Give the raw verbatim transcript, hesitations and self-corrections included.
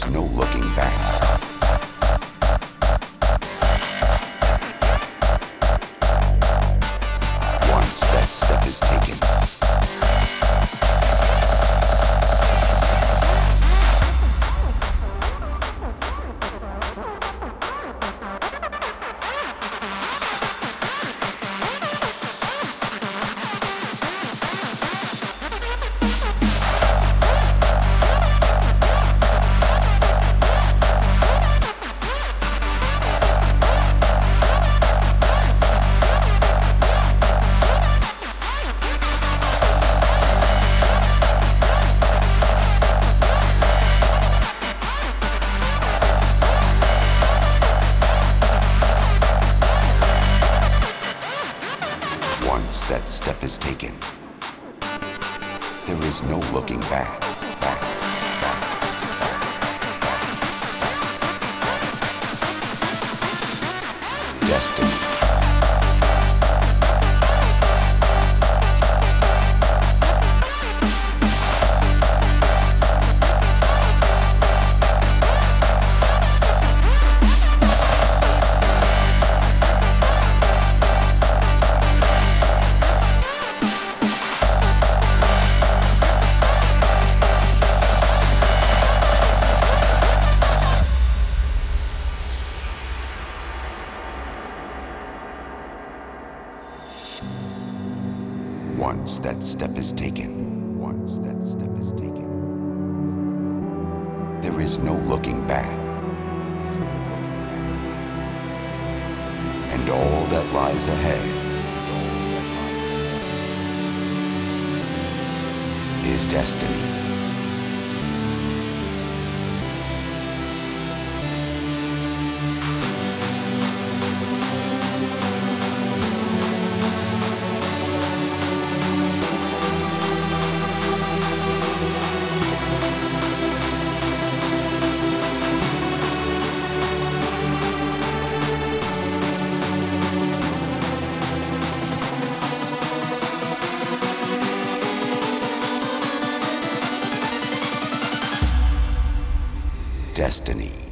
is no looking back. Once that step is taken, once that step is taken, there is no looking back, back, back, back. Destiny. Once that step is taken, once that step is taken, there is no looking back. There is no looking back. And all that lies ahead, and all that lies ahead is destiny. Destiny.